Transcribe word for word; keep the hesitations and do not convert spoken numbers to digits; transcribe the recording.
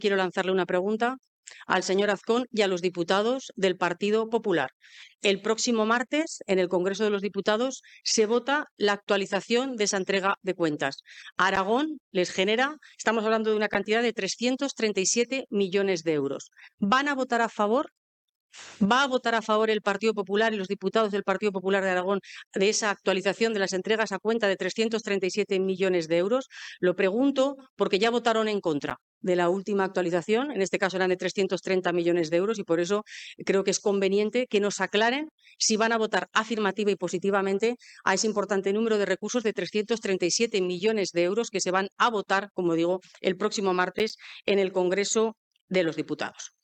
quiero lanzarle una pregunta al señor Azcón y a los diputados del Partido Popular. El próximo martes, en el Congreso de los Diputados, se vota la actualización de esa entrega de cuentas. A Aragón les genera, estamos hablando de una cantidad de trescientos treinta y siete millones de euros. ¿Van a votar a favor? ¿Va a votar a favor el Partido Popular y los diputados del Partido Popular de Aragón de esa actualización de las entregas a cuenta de trescientos treinta y siete millones de euros? Lo pregunto porque ya votaron en contra de la última actualización, en este caso eran de trescientos treinta millones de euros, y por eso creo que es conveniente que nos aclaren si van a votar afirmativa y positivamente a ese importante número de recursos de trescientos treinta y siete millones de euros que se van a votar, como digo, el próximo martes en el Congreso de los Diputados.